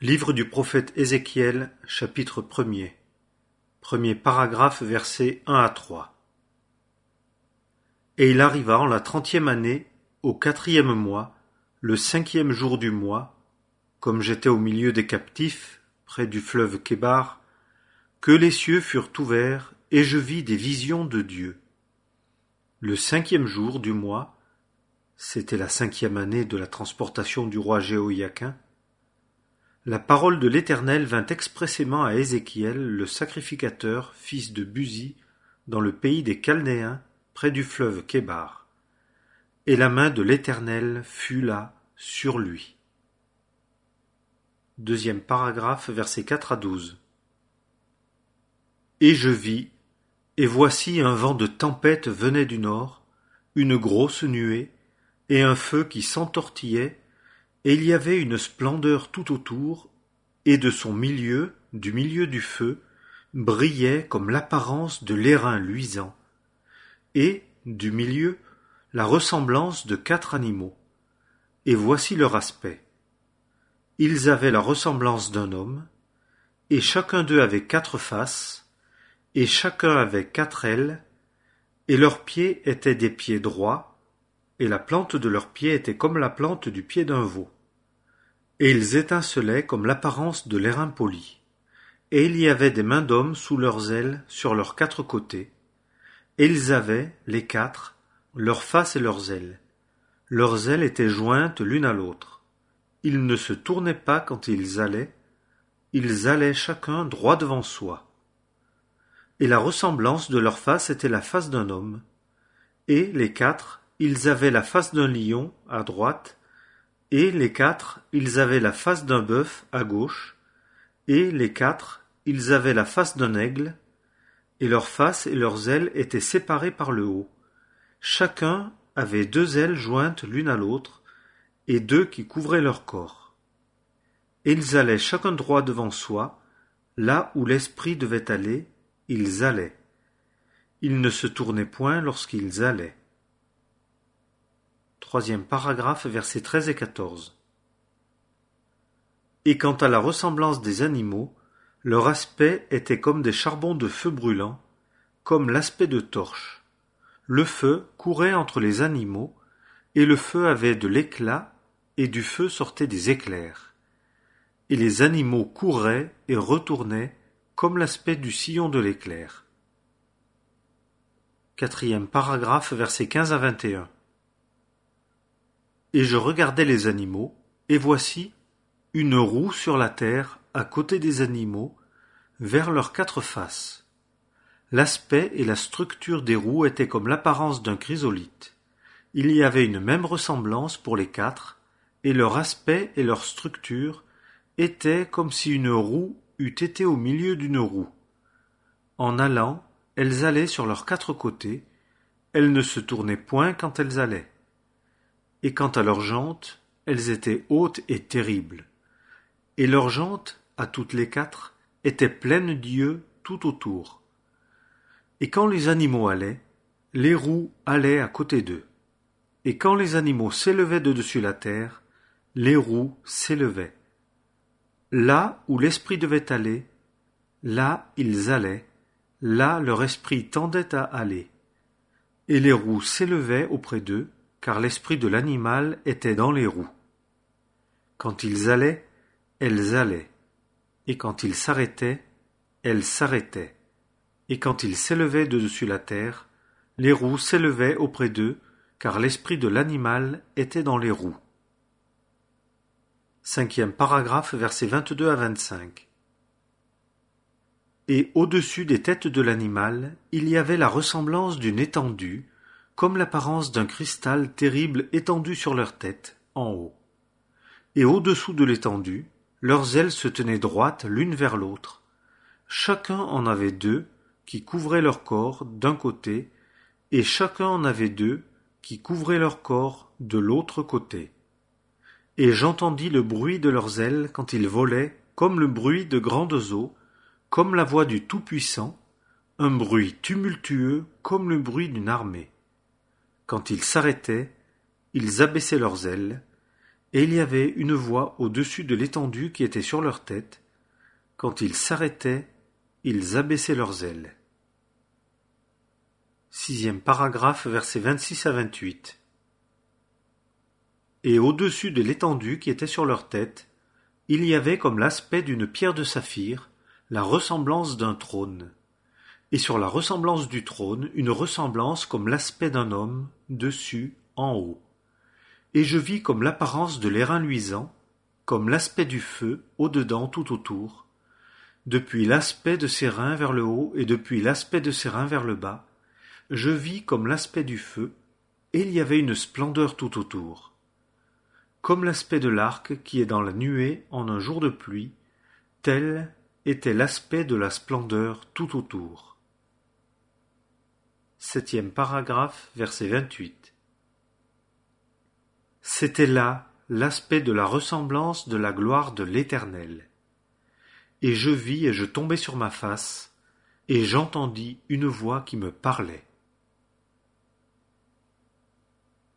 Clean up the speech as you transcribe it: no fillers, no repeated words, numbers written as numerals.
Livre du prophète Ézéchiel, chapitre 1er. Premier paragraphe, versets 1 à 3. Et il arriva en la 30e année, au 4e mois, le 5e jour du mois, comme j'étais au milieu des captifs, près du fleuve Kébar, que les cieux furent ouverts, et je vis des visions de Dieu. Le 5e jour du mois, c'était la 5e année de la transportation du roi Jéhoïakin, la parole de l'Éternel vint expressément à Ézéchiel, le sacrificateur, fils de Buzi, dans le pays des Chaldéens, près du fleuve Kébar. Et la main de l'Éternel fut là, sur lui. Deuxième paragraphe, versets 4 à 12. Et je vis, et voici un vent de tempête venait du nord, une grosse nuée, et un feu qui s'entortillait, et il y avait une splendeur tout autour, et de son milieu, du milieu du feu, brillait comme l'apparence de l'airain luisant, et, du milieu, la ressemblance de 4 animaux. Et voici leur aspect. Ils avaient la ressemblance d'un homme, et chacun d'eux avait 4 faces, et chacun avait 4 ailes, et leurs pieds étaient des pieds droits, et la plante de leurs pieds était comme la plante du pied d'un veau. Et ils étincelaient comme l'apparence de l'airain poli. Et il y avait des mains d'hommes sous leurs ailes sur leurs 4 côtés. Et ils avaient, les 4, leurs faces et leurs ailes. Leurs ailes étaient jointes l'une à l'autre. Ils ne se tournaient pas quand ils allaient chacun droit devant soi. Et la ressemblance de leur face était la face d'un homme. Et les 4, ils avaient la face d'un lion à droite, et les 4, ils avaient la face d'un bœuf à gauche, et les 4, ils avaient la face d'un aigle, et leurs faces et leurs ailes étaient séparées par le haut. Chacun avait 2 ailes jointes l'une à l'autre, et 2 qui couvraient leur corps. Et ils allaient chacun droit devant soi, là où l'esprit devait aller, ils allaient. Ils ne se tournaient point lorsqu'ils allaient. Troisième paragraphe, versets 13 et 14. Et quant à la ressemblance des animaux, leur aspect était comme des charbons de feu brûlant, comme l'aspect de torches. Le feu courait entre les animaux, et le feu avait de l'éclat, et du feu sortaient des éclairs. Et les animaux couraient et retournaient, comme l'aspect du sillon de l'éclair. Quatrième paragraphe, versets 15 à 21. Et je regardais les animaux, et voici une roue sur la terre à côté des animaux, vers leurs 4 faces. L'aspect et la structure des roues étaient comme l'apparence d'un chrysolithe. Il y avait une même ressemblance pour les 4, et leur aspect et leur structure étaient comme si une roue eût été au milieu d'une roue. En allant, elles allaient sur leurs 4 côtés, elles ne se tournaient point quand elles allaient. Et quant à leurs jantes, elles étaient hautes et terribles. Et leurs jantes, à toutes les 4, étaient pleines d'yeux tout autour. Et quand les animaux allaient, les roues allaient à côté d'eux. Et quand les animaux s'élevaient de dessus la terre, les roues s'élevaient. Là où l'esprit devait aller, là ils allaient, là leur esprit tendait à aller. Et les roues s'élevaient auprès d'eux, car l'esprit de l'animal était dans les roues. Quand ils allaient, elles allaient, et quand ils s'arrêtaient, elles s'arrêtaient, et quand ils s'élevaient de dessus la terre, les roues s'élevaient auprès d'eux, car l'esprit de l'animal était dans les roues. Cinquième paragraphe, versets 22 à 25. Et au-dessus des têtes de l'animal, il y avait la ressemblance d'une étendue, comme l'apparence d'un cristal terrible étendu sur leur tête, en haut. Et au-dessous de l'étendue, leurs ailes se tenaient droites l'une vers l'autre. Chacun en avait 2, qui couvraient leur corps d'un côté, et chacun en avait 2, qui couvraient leur corps de l'autre côté. Et j'entendis le bruit de leurs ailes quand ils volaient, comme le bruit de grandes eaux, comme la voix du Tout-Puissant, un bruit tumultueux comme le bruit d'une armée. Quand ils s'arrêtaient, ils abaissaient leurs ailes, Et il y avait une voix au-dessus de l'étendue qui était sur leur tête. Quand ils s'arrêtaient, ils abaissaient leurs ailes. 6e paragraphe, versets 26 à 28. Et au-dessus de l'étendue qui était sur leur tête, il y avait comme l'aspect d'une pierre de saphir, la ressemblance d'un trône. Et sur la ressemblance du trône, une ressemblance comme l'aspect d'un homme, dessus, en haut. Et je vis comme l'apparence de l'airain luisant, comme l'aspect du feu, au-dedans tout autour, depuis l'aspect de ses reins vers le haut et depuis l'aspect de ses reins vers le bas, je vis comme l'aspect du feu, et il y avait une splendeur tout autour. Comme l'aspect de l'arc qui est dans la nuée en un jour de pluie, tel était l'aspect de la splendeur tout autour. 7e paragraphe, verset 28. C'était là l'aspect de la ressemblance de la gloire de l'Éternel. Et je vis et je tombai sur ma face, et j'entendis une voix qui me parlait.